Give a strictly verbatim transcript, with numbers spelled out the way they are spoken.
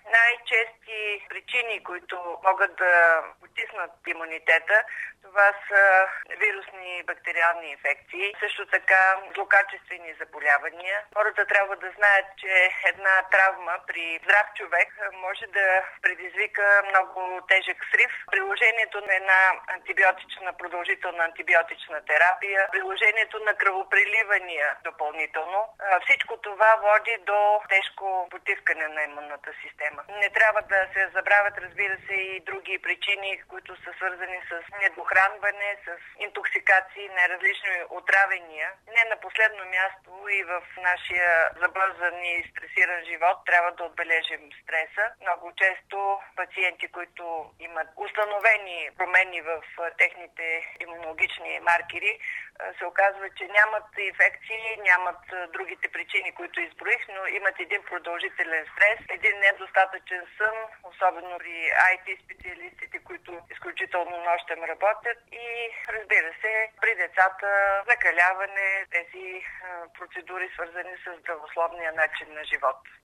Най-чести причини, които могат да потиснат имунитета, това са вирусни и бактериални инфекции, също така злокачествени заболявания. Хората трябва да знаят, че една травма при здрав човек може да предизвика много тежък срив. Приложението на една антибиотична, продължителна антибиотична терапия, приложението на кръвопреливания допълнително. Всичко това води до тежко потискане на имунната система. Не трябва да се забравят, разбира се, и други причини, които са свързани с недохранване, с интоксикации, неразлични отравения. Не на последно място и в нашия забързан и стресиран живот трябва да отбележим стреса. Много често пациенти, които имат установени промени в техните имунологични маркери, се оказва, че нямат инфекции, нямат другите причини, които изброих, но имат един продължителен стрес, един недостатъчен сън, особено при ай ти специалистите, които изключително нощем работят, и разбира се, при децата закаляване, тези процедури, свързани с здравословния начин на живот.